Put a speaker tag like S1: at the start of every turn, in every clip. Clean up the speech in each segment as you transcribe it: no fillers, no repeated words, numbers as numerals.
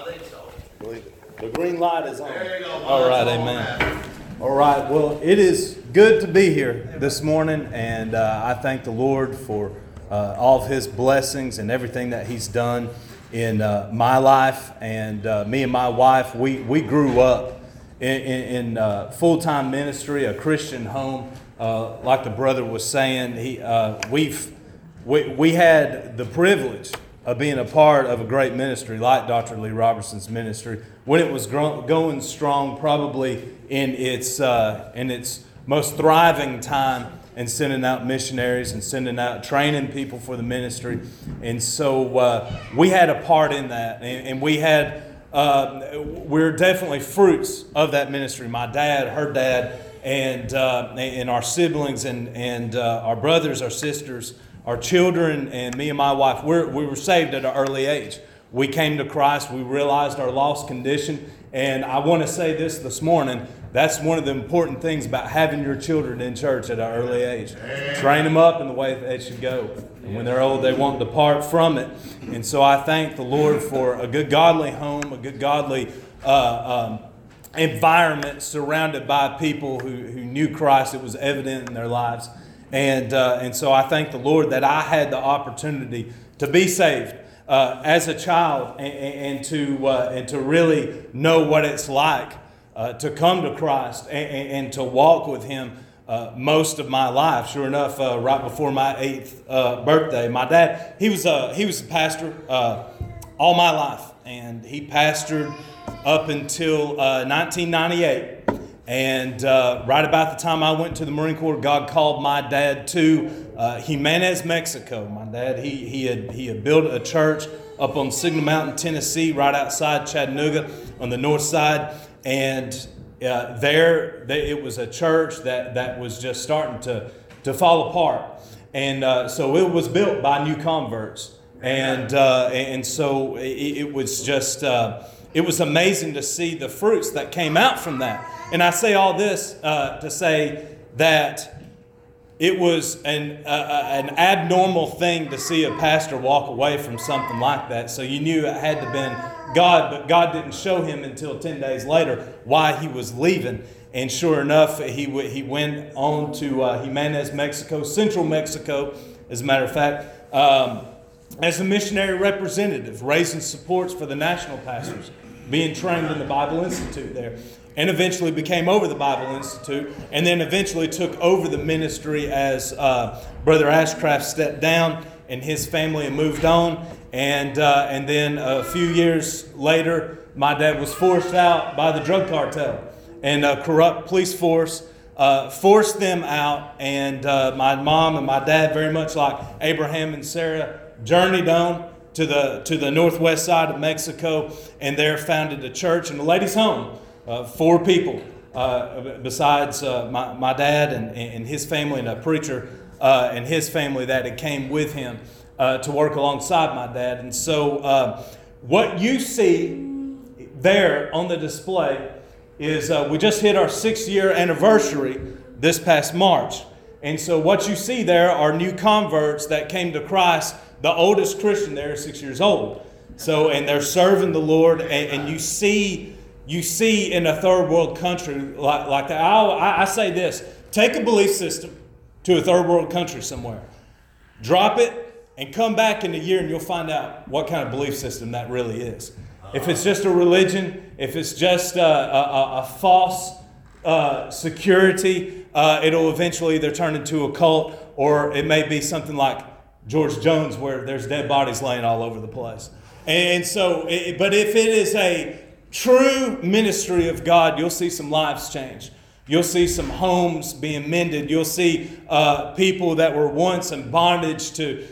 S1: I think so.
S2: Believe it. The green light is on.
S1: There you go.
S2: All right, amen. All right, well, it is good to be here this morning, and I thank the Lord for all of His blessings and everything that He's done in my life. And me and my wife, we grew up in full-time ministry, a Christian home. Like the brother was saying, we had the privilege of being a part of a great ministry like Dr. Lee Robertson's ministry when it was going strong, probably in its most thriving time, and sending out missionaries and sending out training people for the ministry. And so we had a part in that, and we're definitely fruits of that ministry. My dad, her dad, and our siblings and our brothers, our sisters, our children, and me and my wife, we were saved at an early age. We came to Christ. We realized our lost condition. And I want to say this morning, that's one of the important things about having your children in church at an early age. Train them up in the way that they should go. And when they're old, they won't depart from it. And so I thank the Lord for a good godly home, a good godly environment surrounded by people who knew Christ. It was evident in their lives. And so I thank the Lord that I had the opportunity to be saved as a child and to really know what it's like to come to Christ and to walk with Him most of my life. Sure enough, right before my 8th birthday, my dad, he was a pastor all my life, and he pastored up until 1998. And right about the time I went to the Marine Corps, God called my dad to Jimenez, Mexico. My dad, he had built a church up on Signal Mountain, Tennessee, right outside Chattanooga on the north side. And it was a church that was just starting to fall apart. And so it was built by new converts. And so it was just, it was amazing to see the fruits that came out from that. And I say all this to say that it was an abnormal thing to see a pastor walk away from something like that. So you knew it had to have been God, but God didn't show him until 10 days later why he was leaving. And sure enough, he went on to Jimenez, Mexico, central Mexico, as a matter of fact, as a missionary representative, raising supports for the national pastors, being trained in the Bible Institute there. And eventually became over the Bible Institute, and then eventually took over the ministry as Brother Ashcraft stepped down and his family had moved on. And then a few years later, my dad was forced out by the drug cartel, and a corrupt police force forced them out. And my mom and my dad, very much like Abraham and Sarah, journeyed on to the northwest side of Mexico, and there founded a church and a ladies' home. 4 people besides my dad and his family, and a preacher and his family that had came with him to work alongside my dad. And so what you see there on the display is we just hit our 6-year anniversary this past March. And so what you see there are new converts that came to Christ. The oldest Christian there is 6 years old. So, and they're serving the Lord, and you see in a third world country like that. I say this: take a belief system to a third world country somewhere, drop it, and come back in a year, and you'll find out what kind of belief system that really is. If it's just a religion, if it's just a false security, it'll eventually either turn into a cult, or it may be something like George Jones, where there's dead bodies laying all over the place. And so, but if it is a true ministry of God, you'll see some lives change. You'll see some homes being mended. You'll see people that were once in bondage to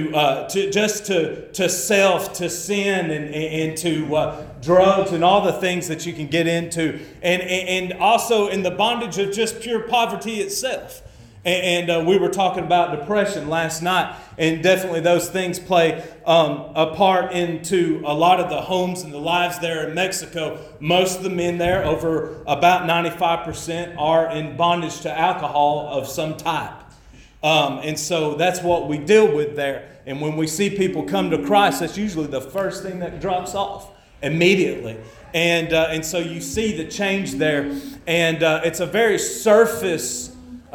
S2: self, to sin, and to drugs and all the things that you can get into, and also in the bondage of just pure poverty itself. And we were talking about depression last night, and definitely those things play a part into a lot of the homes and the lives there in Mexico. Most of the men there, over about 95%, are in bondage to alcohol of some type. And so that's what we deal with there. And when we see people come to Christ, that's usually the first thing that drops off. immediately. And so you see the change there. And it's a very surface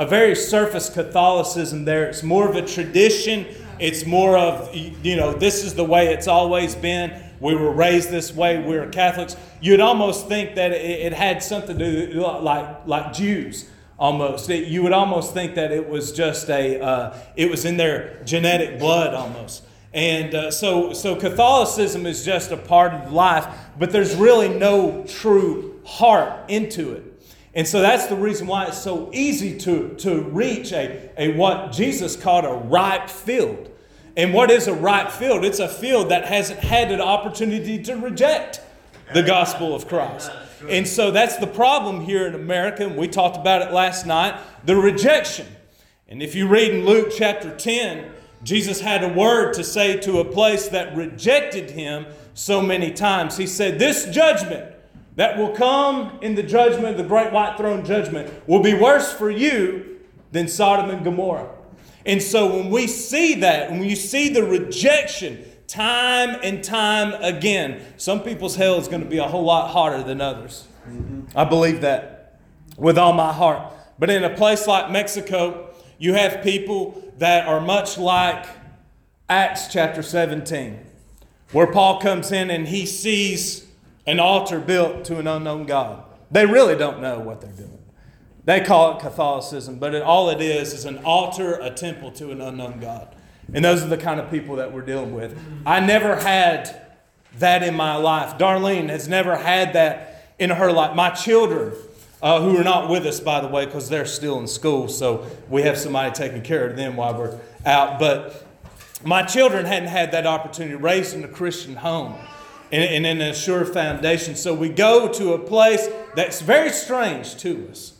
S2: Catholicism there. It's more of a tradition. It's more of, this is the way it's always been. We were raised this way. We're Catholics. You'd almost think that it had something to do like Jews almost. You would almost think that it was just it was in their genetic blood almost. And so Catholicism is just a part of life, but there's really no true heart into it. And so that's the reason why it's so easy to reach a what Jesus called a ripe field. And what is a ripe field? It's a field that hasn't had an opportunity to reject the gospel of Christ. And so that's the problem here in America, and we talked about it last night, the rejection. And if you read in Luke chapter 10, Jesus had a word to say to a place that rejected him so many times. He said, this judgment that will come in the judgment, the great white throne judgment, will be worse for you than Sodom and Gomorrah. And so when we see that, when you see the rejection time and time again, some people's hell is going to be a whole lot harder than others. I believe that with all my heart. But in a place like Mexico, you have people that are much like Acts chapter 17, where Paul comes in and he sees an altar built to an unknown God. They really don't know what they're doing. They call it Catholicism, but all it is an altar, a temple to an unknown God. And those are the kind of people that we're dealing with. I never had that in my life. Darlene has never had that in her life. My children, who are not with us, by the way, because they're still in school, so we have somebody taking care of them while we're out. But my children hadn't had that opportunity, raised in a Christian home and in a sure foundation. So we go to a place that's very strange to us.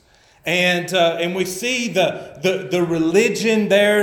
S2: And we see the religion there,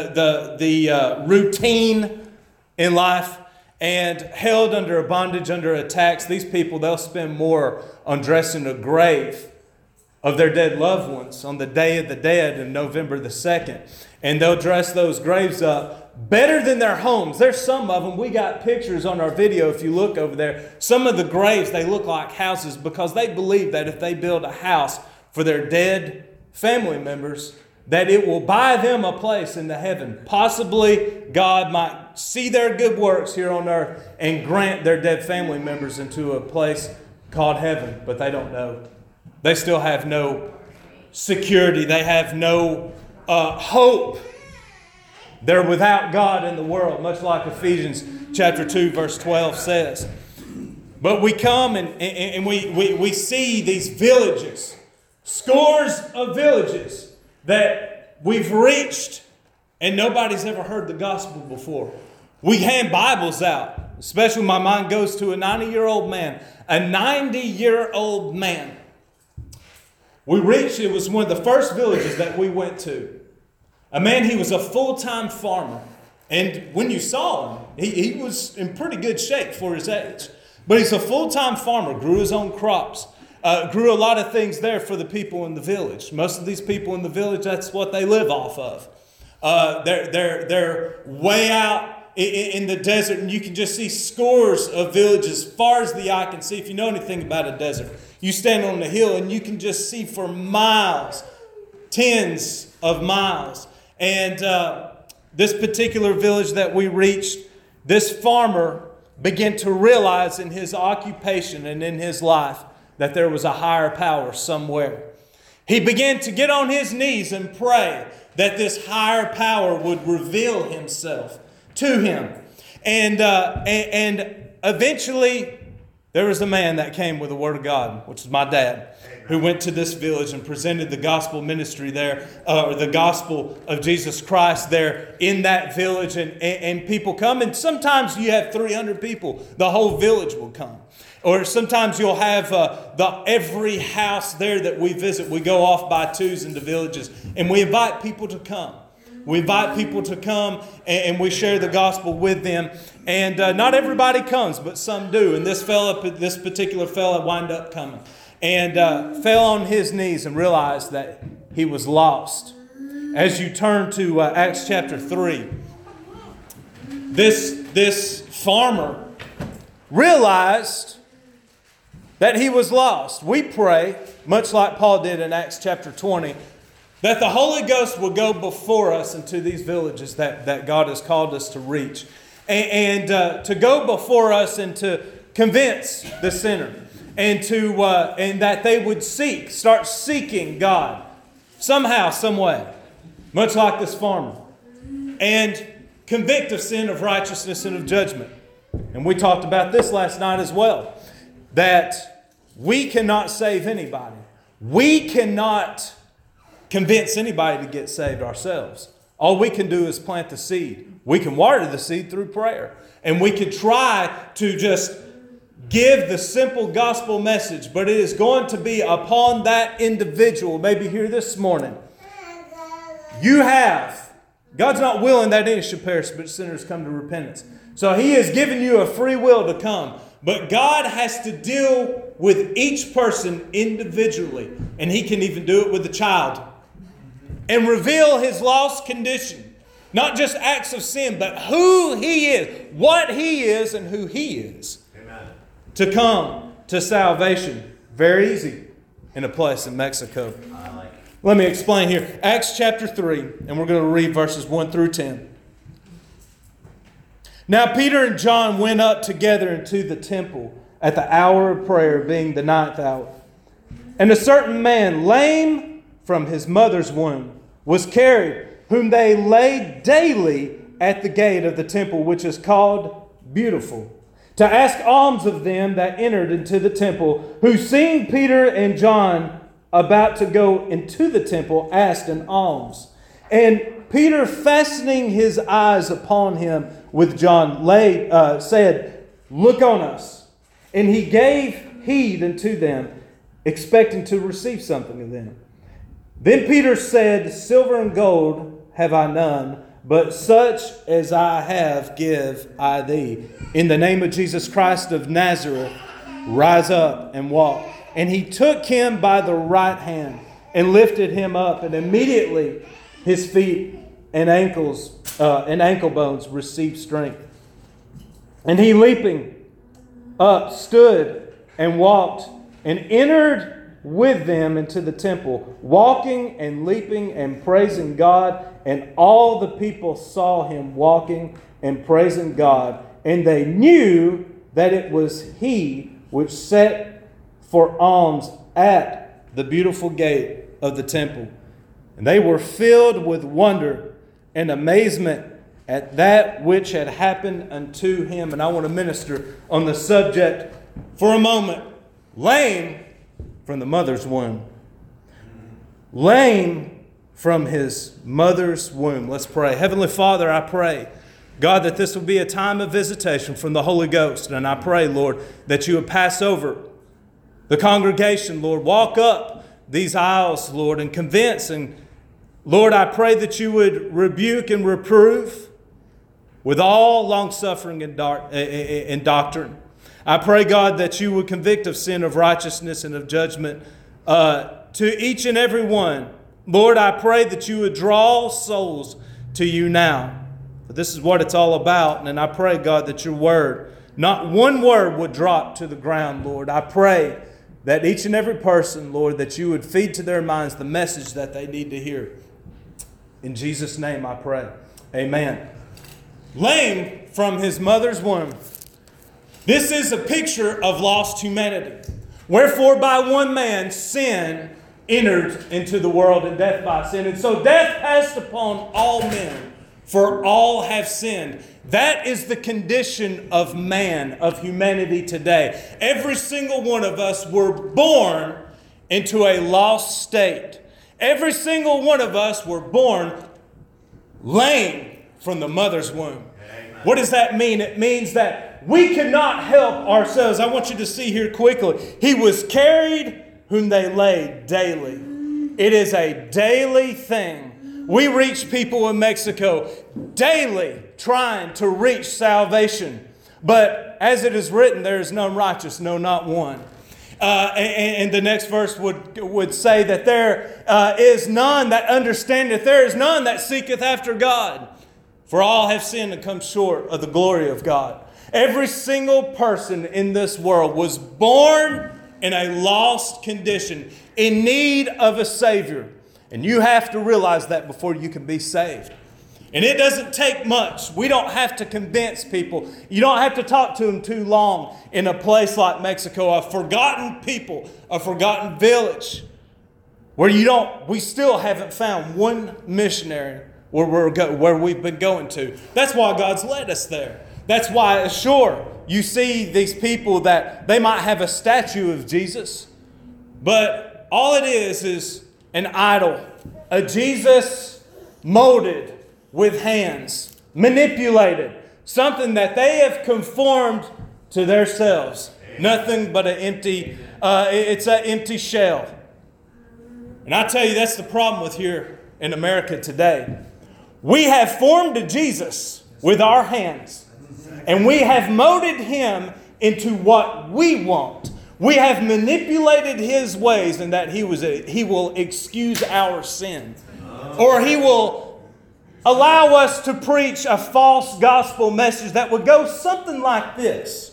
S2: the routine in life, and held under a bondage, under attacks. These people, they'll spend more on dressing a grave of their dead loved ones on the Day of the Dead in November the 2nd. And they'll dress those graves up better than their homes. There's some of them. We got pictures on our video if you look over there. Some of the graves, they look like houses because they believe that if they build a house for their dead family members, that it will buy them a place in the heaven. Possibly God might see their good works here on earth and grant their dead family members into a place called heaven, but they don't know. They still have no security. They have no hope. They're without God in the world, much like Ephesians chapter 2, verse 12 says. But we come and we see these villages, scores of villages that we've reached and nobody's ever heard the gospel before. We hand Bibles out, especially my mind goes to a 90-year-old man. A 90-year-old man. We reached, it was one of the first villages that we went to. A man, he was a full-time farmer. And when you saw him, he was in pretty good shape for his age. But he's a full-time farmer, grew his own crops. Grew a lot of things there for the people in the village. Most of these people in the village, that's what they live off of. They're way out in the desert, and you can just see scores of villages as far as the eye can see. If you know anything about a desert, you stand on the hill and you can just see for miles, tens of miles. And this particular village that we reached, this farmer began to realize in his occupation and in his life that there was a higher power somewhere. He began to get on his knees and pray that this higher power would reveal himself to him. And eventually there was a man that came with the Word of God, which is my dad, who went to this village and presented the gospel ministry there, or the gospel of Jesus Christ there in that village. And people come, and sometimes you have 300 people. The whole village will come. Or sometimes you'll have every house there that we visit. We go off by twos into villages, and we invite people to come. We invite people to come, and we share the gospel with them. And not everybody comes, but some do. And this particular fella wound up coming, and fell on his knees and realized that he was lost. As you turn to Acts chapter 3, this farmer, realized that he was lost. We pray, much like Paul did in Acts chapter 20, that the Holy Ghost will go before us into these villages that God has called us to reach. And to go before us and to convince the sinner. And that they would start seeking God. Somehow, some way. Much like this farmer. And convict of sin, of righteousness, and of judgment. And we talked about this last night as well. That we cannot save anybody. We cannot convince anybody to get saved ourselves. All we can do is plant the seed. We can water the seed through prayer. And we can try to just give the simple gospel message. But it is going to be upon that individual, maybe here this morning. God's not willing that any should perish, but sinners come to repentance. So He has given you a free will to come. But God has to deal with each person individually. And He can even do it with the child. And reveal his lost condition. Not just acts of sin, but who he is, what he is, and who he is. Amen. To come to salvation. Very easy in a place in Mexico. I like it. Let me explain here. Acts chapter 3, and we're going to read verses 1 through 10. Now Peter and John went up together into the temple at the hour of prayer, being the 9th hour. And a certain man, lame from his mother's womb, was carried, whom they laid daily at the gate of the temple, which is called Beautiful, to ask alms of them that entered into the temple, who seeing Peter and John about to go into the temple, asked an alms. And Peter, fastening his eyes upon him with John, said, Look on us. And he gave heed unto them, expecting to receive something of them. Then Peter said, Silver and gold have I none, but such as I have give I thee. In the name of Jesus Christ of Nazareth, rise up and walk. And he took him by the right hand and lifted him up, and immediately his feet and ankle bones received strength. And he, leaping up, stood and walked and entered with them into the temple, walking and leaping and praising God. And all the people saw him walking and praising God. And they knew that it was he which sat for alms at the beautiful gate of the temple. And they were filled with wonder and amazement at that which had happened unto him. And I want to minister on the subject for a moment. Lame from the mother's womb. Lame from his mother's womb. Let's pray. Heavenly Father, I pray, God, that this will be a time of visitation from the Holy Ghost. And I pray, Lord, that you would pass over the congregation, Lord. Walk up these aisles, Lord, and convince. And Lord, I pray that you would rebuke and reprove with all long-suffering and doctrine. I pray, God, that you would convict of sin, of righteousness, and of judgment to each and every one. Lord, I pray that you would draw souls to you now. For this is what it's all about. And I pray, God, that your word, not one word would drop to the ground, Lord. I pray that each and every person, Lord, that you would feed to their minds the message that they need to hear. In Jesus' name I pray. Amen. Lame from his mother's womb. This is a picture of lost humanity. Wherefore by one man sin entered into the world, and death by sin. And so death passed upon all men, for all have sinned. That is the condition of man, of humanity today. Every single one of us were born into a lost state. Every single one of us were born lame from the mother's womb. Amen. What does that mean? It means that we cannot help ourselves. I want you to see here quickly. He was carried whom they laid daily. It is a daily thing. We reach people in Mexico daily trying to reach salvation. But as it is written, there is none righteous, no, not one. And the next verse would say that there is none that understandeth, there is none that seeketh after God. For all have sinned and come short of the glory of God. Every single person in this world was born in a lost condition, in need of a Savior. And you have to realize that before you can be saved. And it doesn't take much. We don't have to convince people. You don't have to talk to them too long in a place like Mexico, a forgotten people, a forgotten village, where we still haven't found one missionary where we've been going to. That's why God's led us there. That's why, sure, you see these people that they might have a statue of Jesus, but all it is an idol, a Jesus molded with hands, manipulated, something that they have conformed to themselves. Nothing but it's an empty shell. And I tell you, that's the problem with here in America today. We have formed a Jesus with our hands, and we have molded him into what we want. We have manipulated his ways in that he will excuse our sin, or he will allow us to preach a false gospel message that would go something like this.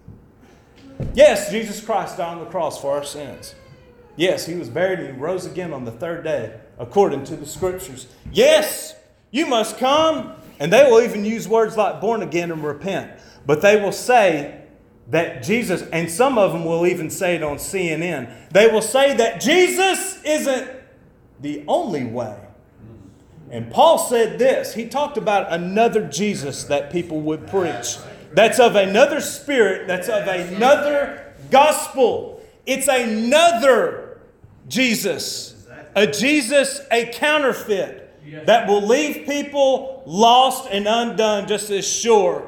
S2: Yes, Jesus Christ died on the cross for our sins. Yes, he was buried and he rose again on the third day, according to the Scriptures. Yes, you must come. And they will even use words like born again and repent. But they will say that Jesus, and some of them will even say it on CNN, they will say that Jesus isn't the only way. And Paul said this. He talked about another Jesus that people would preach. That's of another spirit. That's of another gospel. It's another Jesus. A Jesus, a counterfeit, that will leave people lost and undone just as sure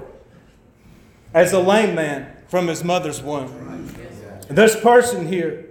S2: as a lame man from his mother's womb. This person here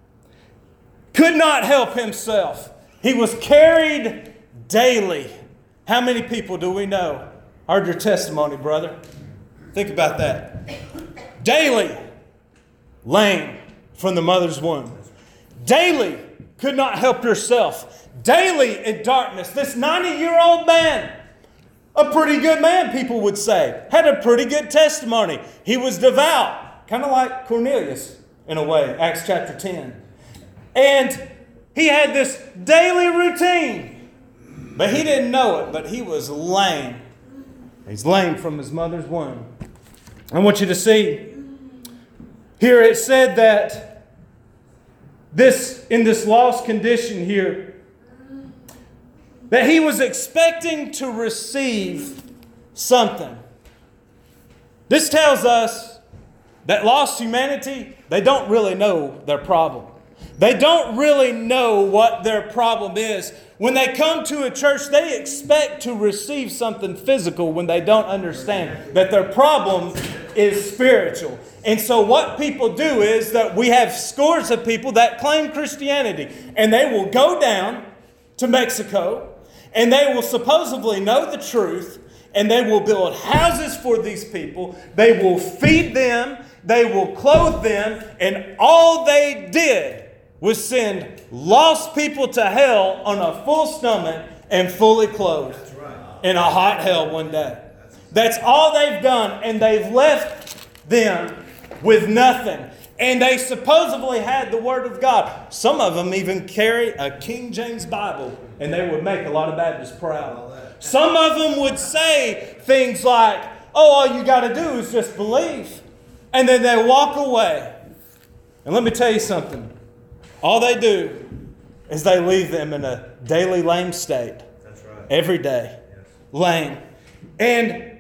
S2: could not help himself. He was carried daily. How many people do we know heard your testimony, brother? Think about that. Daily lame from the mother's womb. Daily could not help yourself. Daily in darkness. This 90-year-old man, a pretty good man, people would say, had a pretty good testimony. He was devout, kind of like Cornelius in a way, Acts chapter 10. And he had this daily routine, but he didn't know it, but he was lame. He's lame from his mother's womb. I want you to see, here it said that in this lost condition here, that he was expecting to receive something. This tells us that lost humanity, they don't really know their problem. They don't really know what their problem is. When they come to a church, they expect to receive something physical when they don't understand that their problem is spiritual. And so what people do is that we have scores of people that claim Christianity, and they will go down to Mexico, and they will supposedly know the truth, and they will build houses for these people. They will feed them. They will clothe them. And all they did was send lost people to hell on a full stomach and fully clothed in a hot hell one day. That's all they've done. And they've left them with nothing. And they supposedly had the Word of God. Some of them even carry a King James Bible, and they would make a lot of Baptists proud. Some of them would say things like, oh, all you got to do is just believe. And then they walk away. And let me tell you something. All they do is they leave them in a daily lame state. That's right. Every day. Yes. Lame. And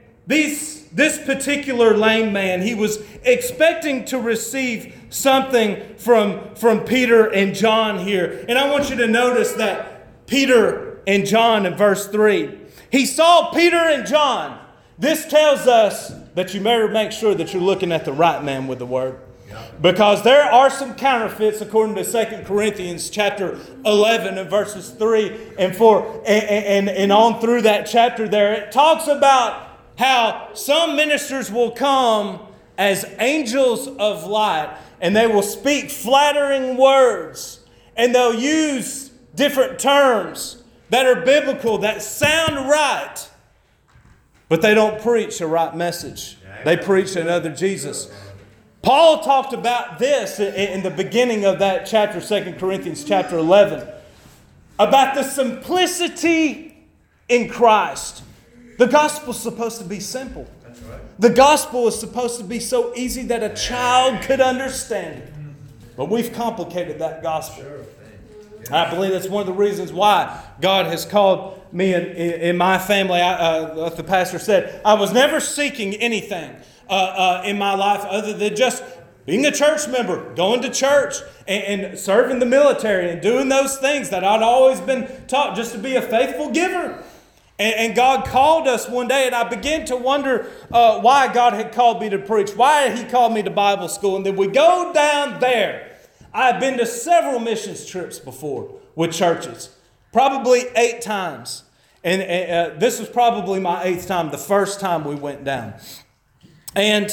S2: this particular lame man, he was expecting to receive something from Peter and John here. And I want you to notice that Peter and John in verse 3. He saw Peter and John. This tells us that you better make sure that you're looking at the right man with the Word. Because there are some counterfeits according to 2 Corinthians chapter 11 and verses 3 and 4 and on through that chapter there. It talks about how some ministers will come as angels of light, and they will speak flattering words, and they'll use different terms that are biblical, that sound right, but they don't preach a right message. They preached another Jesus. Paul talked about this in the beginning of that chapter, 2 Corinthians chapter 11, about the simplicity in Christ. The gospel is supposed to be simple.
S1: That's right.
S2: The gospel is supposed to be so easy that a child could understand it. But we've complicated that gospel. I believe that's one of the reasons why God has called me in my family. Like the pastor said, I was never seeking anything in my life other than just being a church member, going to church and serving the military and doing those things that I'd always been taught, just to be a faithful giver. And God called us one day, and I began to wonder why God had called me to preach, why He called me to Bible school. And then we go down there. I've been to several missions trips before with churches, probably 8 times. And this was probably my 8th time, the first time we went down. And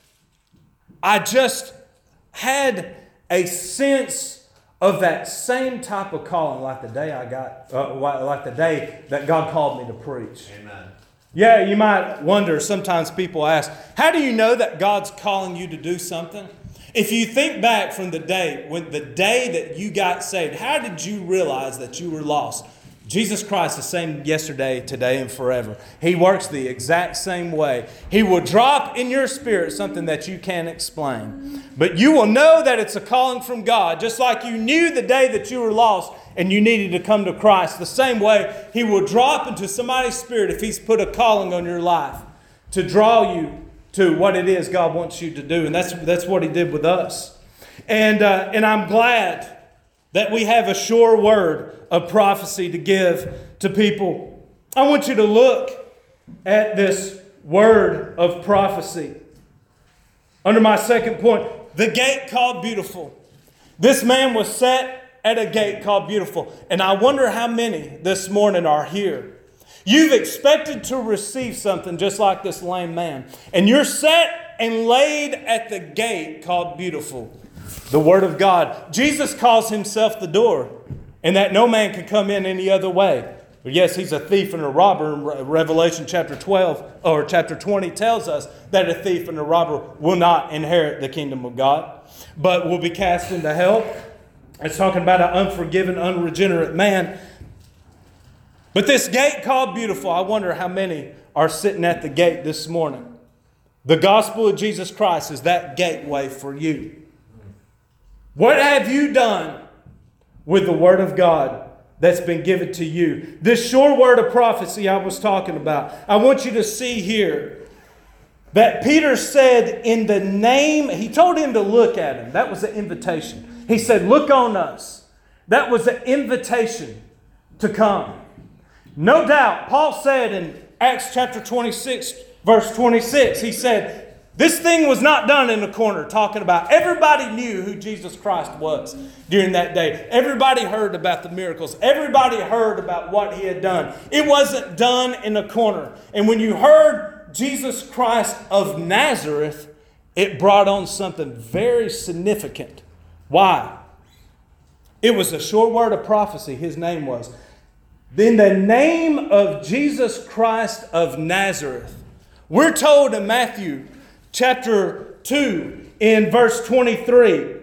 S2: I just had a sense of that same type of calling, like the day like the day that God called me to preach.
S1: Amen.
S2: Yeah, you might wonder, sometimes people ask, how do you know that God's calling you to do something? If you think back from the day that you got saved, how did you realize that you were lost? Jesus Christ is the same yesterday, today, and forever. He works the exact same way. He will drop in your spirit something that you can't explain. But you will know that it's a calling from God, just like you knew the day that you were lost and you needed to come to Christ. The same way He will drop into somebody's spirit if He's put a calling on your life to draw you to what it is God wants you to do. And that's what He did with us. And I'm glad that we have a sure word of prophecy to give to people. I want you to look at this word of prophecy. Under my second point, the gate called Beautiful. This man was set at a gate called Beautiful. And I wonder how many this morning are here. You've expected to receive something just like this lame man. And you're set and laid at the gate called Beautiful. The Word of God. Jesus calls Himself the door, and that no man can come in any other way. But yes, He's a thief and a robber. Revelation chapter 12 or chapter 20 tells us that a thief and a robber will not inherit the kingdom of God, but will be cast into hell. It's talking about an unforgiven, unregenerate man. But this gate called Beautiful, I wonder how many are sitting at the gate this morning. The gospel of Jesus Christ is that gateway for you. What have you done with the Word of God that's been given to you? This sure word of prophecy I was talking about. I want you to see here that Peter said in the name, he told him to look at him. That was an invitation. He said, look on us. That was an invitation to come. No doubt, Paul said in Acts chapter 26, verse 26, he said, this thing was not done in a corner, talking about everybody knew who Jesus Christ was during that day. Everybody heard about the miracles. Everybody heard about what He had done. It wasn't done in a corner. And when you heard Jesus Christ of Nazareth, it brought on something very significant. Why? It was a sure word of prophecy, His name was. In the name of Jesus Christ of Nazareth, we're told in Matthew chapter 2 in verse 23.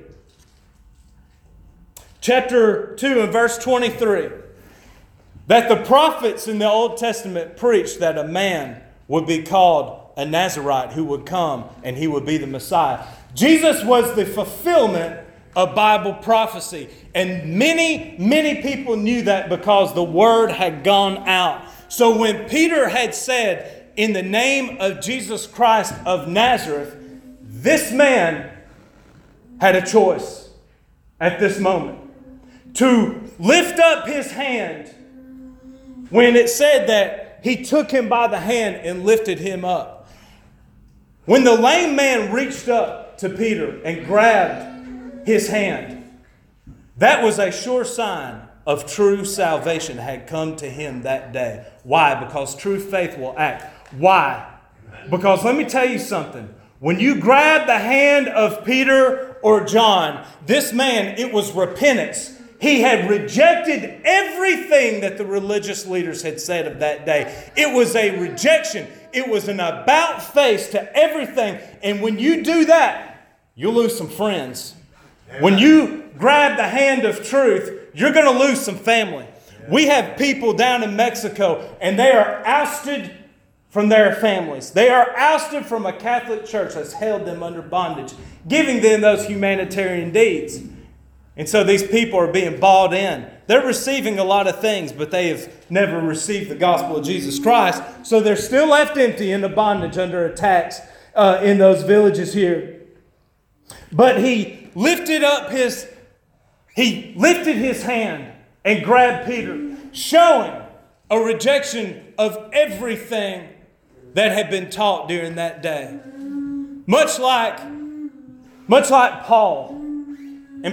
S2: Chapter 2 and verse 23. That the prophets in the Old Testament preached that a man would be called a Nazarite who would come and he would be the Messiah. Jesus was the fulfillment of Bible prophecy. And many, many people knew that because the word had gone out. So when Peter had said, in the name of Jesus Christ of Nazareth, this man had a choice at this moment to lift up his hand when it said that He took him by the hand and lifted him up. When the lame man reached up to Peter and grabbed his hand, that was a sure sign of true salvation had come to him that day. Why? Because true faith will act. Why? Because let me tell you something. When you grab the hand of Peter or John, this man, it was repentance. He had rejected everything that the religious leaders had said of that day. It was a rejection. It was an about face to everything. And when you do that, you'll lose some friends. When you grab the hand of truth, you're going to lose some family. We have people down in Mexico, and they are ousted from their families. They are ousted from a Catholic church that's held them under bondage, giving them those humanitarian deeds. And so these people are being bought in. They're receiving a lot of things, but they have never received the gospel of Jesus Christ. So they're still left empty in the bondage under attacks in those villages here. But he lifted his hand and grabbed Peter, showing a rejection of everything that had been taught during that day. Much like Paul in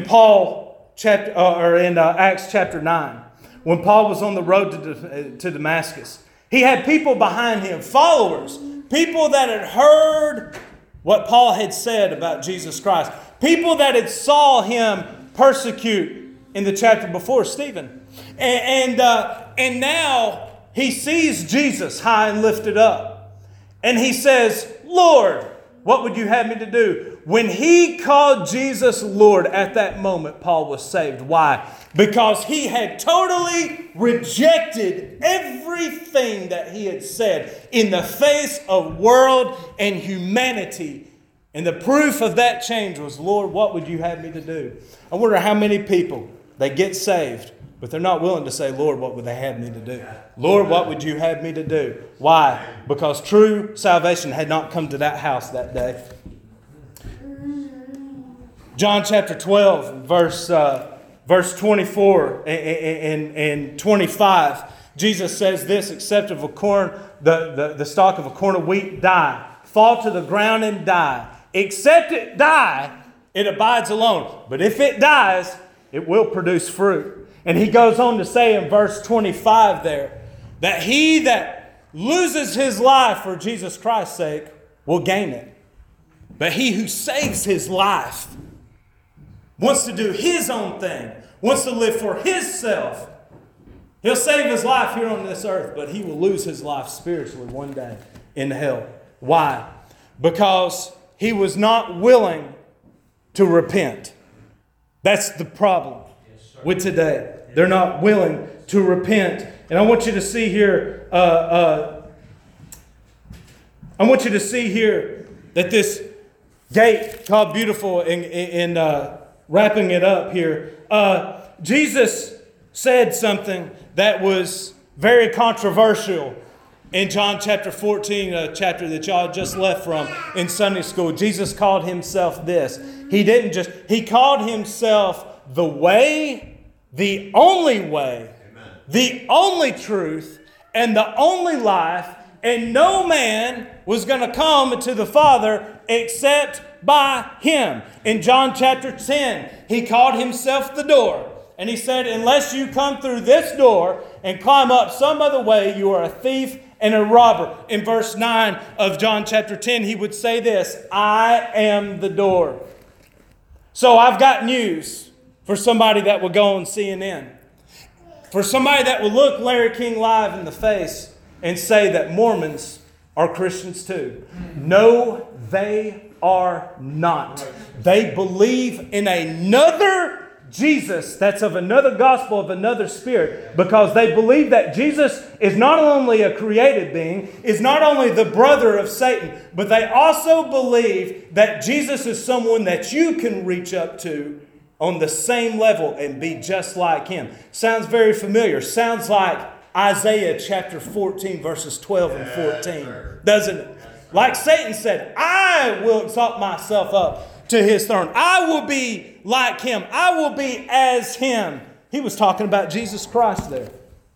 S2: Acts chapter 9, when Paul was on the road to Damascus. He had people behind him, followers, people that had heard what Paul had said about Jesus Christ, people that had saw him persecute in the chapter before Stephen. And now he sees Jesus high and lifted up. And he says, Lord, what would you have me to do? When he called Jesus Lord at that moment, Paul was saved. Why? Because he had totally rejected everything that he had said in the face of world and humanity. And the proof of that change was, Lord, what would you have me to do? I wonder how many people, they get saved, but they're not willing to say, Lord, what would they have me to do? Lord, what would you have me to do? Why? Because true salvation had not come to that house that day. John chapter 12, verse 24 and 25, Jesus says this, except of a corn, the stalk of a corn of wheat die, fall to the ground and die. Except it die, it abides alone. But if it dies, it will produce fruit. And he goes on to say in verse 25 there, that he that loses his life for Jesus Christ's sake will gain it. But he who saves his life, wants to do his own thing, wants to live for himself, he'll save his life here on this earth, but he will lose his life spiritually one day in hell. Why? Because he was not willing to repent. That's the problem with today. They're not willing to repent. And I want you to see here, that this gate called Beautiful, in wrapping it up here, Jesus said something that was very controversial in John chapter 14, a chapter that y'all just left from in Sunday school. Jesus called himself this. He called himself the way, the only way, the only truth, and the only life, and no man was going to come to the Father except by him. In John chapter 10, he called himself the door. And he said, unless you come through this door and climb up some other way, you are a thief and a robber. In verse 9 of John chapter 10, he would say this, I am the door. So I've got news for somebody that will go on CNN. For somebody that will look Larry King Live in the face and say that Mormons are Christians too. No, they are not. They believe in another Jesus that's of another gospel, of another spirit, because they believe that Jesus is not only a created being, is not only the brother of Satan, but they also believe that Jesus is someone that you can reach up to on the same level and be just like him. Sounds very familiar. Sounds like Isaiah chapter 14 verses 12 and 14, doesn't it? Like Satan said, I will exalt myself up to his throne. I will be like him. I will be as him. He was talking about Jesus Christ there.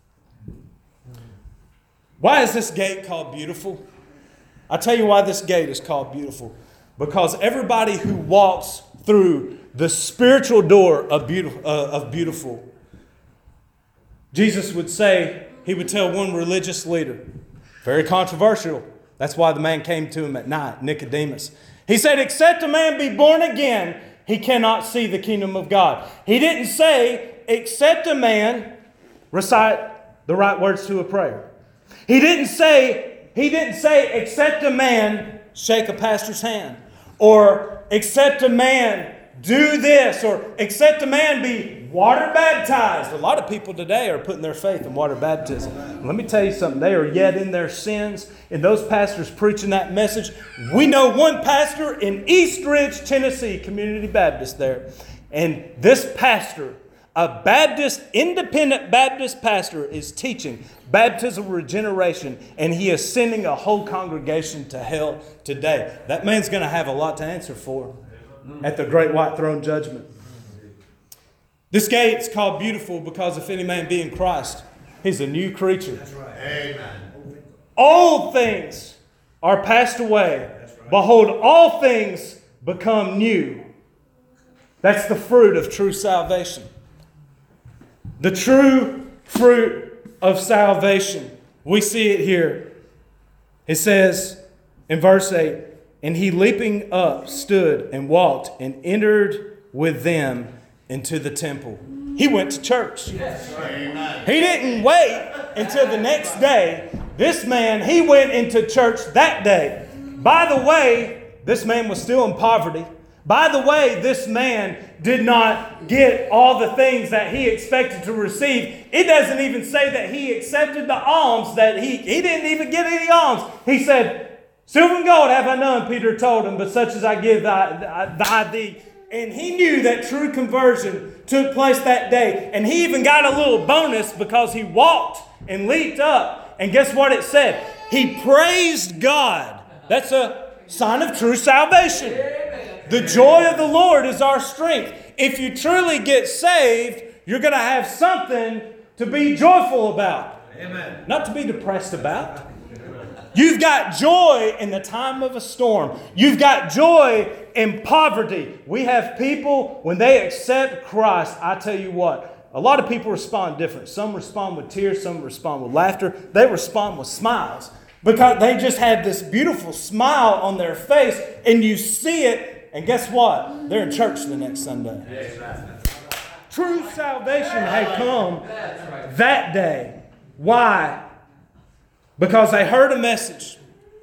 S2: Why is this gate called Beautiful? I'll tell you why this gate is called Beautiful. Because everybody who walks through the spiritual door of beautiful, Jesus would say, he would tell one religious leader, very controversial. That's why the man came to him at night, Nicodemus. He said, except a man be born again, he cannot see the kingdom of God. He didn't say, except a man recite the right words to a prayer. He didn't say, He didn't say, except a man shake a pastor's hand, or except a man do this, or except a man be water baptized. A lot of people today are putting their faith in water baptism. Let me tell you something. They are yet in their sins. And those pastors preaching that message, we know one pastor in East Ridge, Tennessee, Community Baptist there. And this pastor, a Baptist, independent Baptist pastor, is teaching baptismal regeneration, and he is sending a whole congregation to hell today. That man's going to have a lot to answer for at the great white throne judgment. This gate's called Beautiful because if any man be in Christ, he's a new creature. That's right. Amen. Old things are passed away. Right. Behold, all things become new. That's the fruit of true salvation. The true fruit of salvation. We see it here. It says in verse 8, and he leaping up stood and walked and entered with them into the temple. He went to church. Yes. He didn't wait until the next day. This man, he went into church that day. By the way, this man was still in poverty. By the way, this man did not get all the things that he expected to receive. It doesn't even say that he accepted the alms, that he didn't even get any alms. He said, silver and gold have I none, Peter told him, but such as I give thee. And he knew that true conversion took place that day. And he even got a little bonus because he walked and leaped up. And guess what it said? He praised God. That's a sign of true salvation. The joy of the Lord is our strength. If you truly get saved, you're going to have something to be joyful about. Amen. Not to be depressed about. You've got joy in the time of a storm. You've got joy in poverty. We have people, when they accept Christ, I tell you what, a lot of people respond different. Some respond with tears, some respond with laughter. They respond with smiles because they just have this beautiful smile on their face and you see it, and guess what? They're in church the next Sunday. True salvation had come that day. Why? Because they heard a message.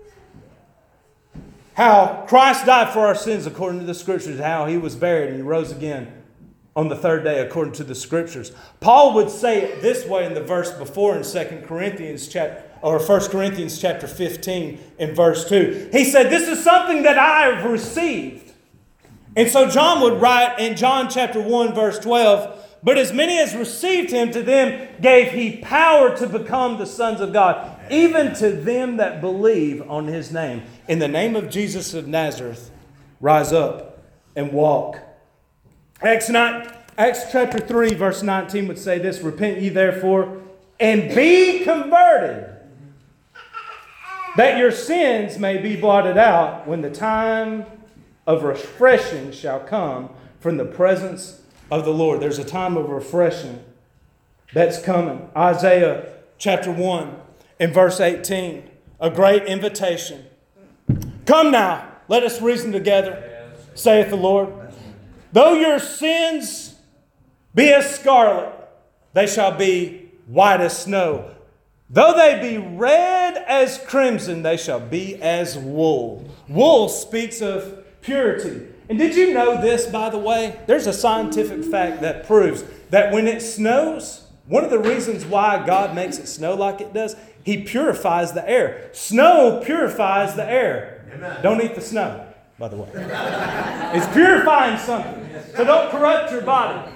S2: How Christ died for our sins according to the Scriptures. How He was buried and He rose again on the third day according to the Scriptures. Paul would say it this way in the verse before in 1 Corinthians chapter 15 in verse 2. He said, this is something that I have received. And so John would write in John chapter 1 verse 12, but as many as received Him, to them gave He power to become the sons of God, even to them that believe on His name. In the name of Jesus of Nazareth, rise up and walk. Acts chapter 3 verse 19 would say this, repent ye therefore and be converted, that your sins may be blotted out when the time of refreshing shall come from the presence of the Lord. There's a time of refreshing that's coming. Isaiah chapter 1 and verse 18. A great invitation. Come now, let us reason together, saith the Lord. Though your sins be as scarlet, they shall be white as snow. Though they be red as crimson, they shall be as wool. Wool speaks of purity. And did you know this, by the way? There's a scientific fact that proves that when it snows, one of the reasons why God makes it snow like it does, He purifies the air. Snow purifies the air. Amen. Don't eat the snow, by the way. It's purifying something. So don't corrupt your body.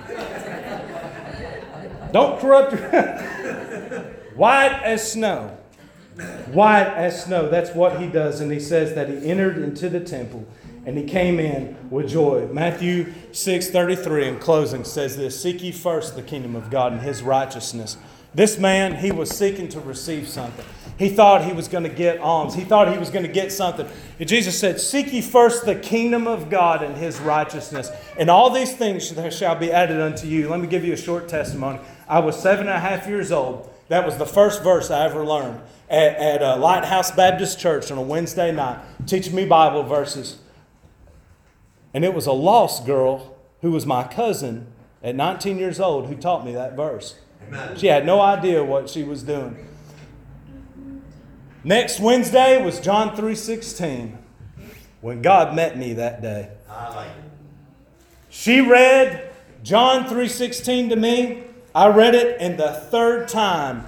S2: Don't corrupt your... White as snow. White as snow. That's what He does. And He says that He entered into the temple and He came in with joy. Matthew 6:33 in closing says this, seek ye first the kingdom of God and His righteousness. This man, he was seeking to receive something. He thought he was going to get alms. He thought he was going to get something. And Jesus said, seek ye first the kingdom of God and His righteousness, and all these things shall be added unto you. Let me give you a short testimony. I was 7.5 years old. That was the first verse I ever learned at Lighthouse Baptist Church on a Wednesday night, teaching me Bible verses. And it was a lost girl who was my cousin at 19 years old who taught me that verse. Amen. She had no idea what she was doing. Next Wednesday was John 3:16, when God met me that day.
S1: I like it.
S2: She read John 3:16 to me. I read it, and the third time,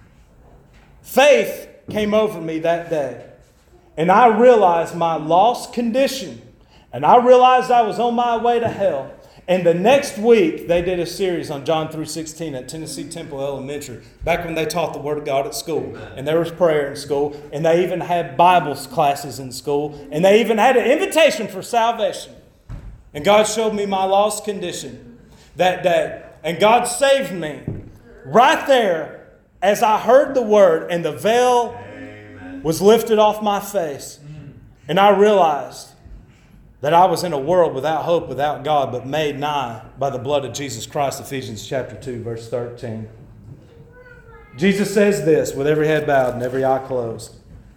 S2: faith came over me that day. And I realized my lost condition. And I realized I was on my way to hell. And the next week, they did a series on John 3:16 at Tennessee Temple Elementary, back when they taught the Word of God at school. And there was prayer in school. And they even had Bible classes in school. And they even had an invitation for salvation. And God showed me my lost condition that day. And God saved me right there as I heard the Word and the veil was lifted off my face. And I realized that I was in a world without hope, without God, but made nigh by the blood of Jesus Christ, Ephesians chapter 2, verse 13. Jesus says this with every head bowed and every eye closed.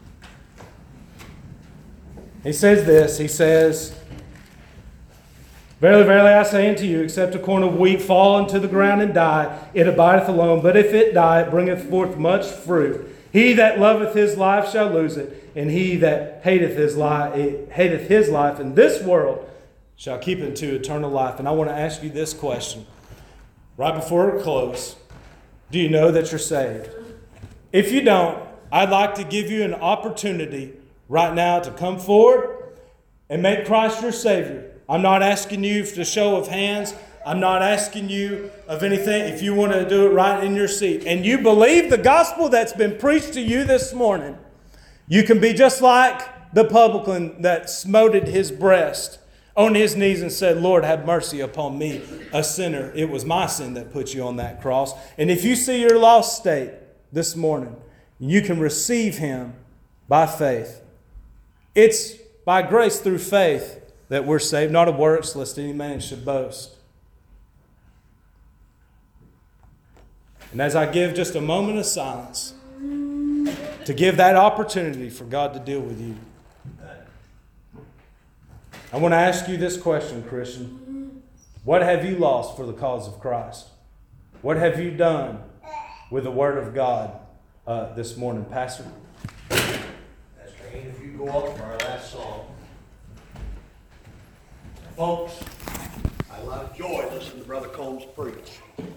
S2: He says this, he says, "Verily, verily, I say unto you, except a corn of wheat fall into the ground and die, it abideth alone. But if it die, it bringeth forth much fruit. He that loveth his life shall lose it, and he that hateth his life in this world shall keep it to eternal life." And I want to ask you this question right before we close. Do you know that you're saved? If you don't, I'd like to give you an opportunity right now to come forward and make Christ your Savior. I'm not asking you for a show of hands. I'm not asking you of anything. If you want to do it right in your seat and you believe the gospel that's been preached to you this morning, you can be just like the publican that smote his breast on his knees and said, "Lord, have mercy upon me, a sinner. It was my sin that put you on that cross." And if you see your lost state this morning, you can receive Him by faith. It's by grace through faith that we're saved, not of works, lest any man should boast. And as I give just a moment of silence to give that opportunity for God to deal with you, I want to ask you this question, Christian. What have you lost for the cause of Christ? What have you done with the Word of God this morning, Pastor?
S1: Pastor Hayne, if you go up for our last song. Folks, I love joy listening to Brother Combs preach.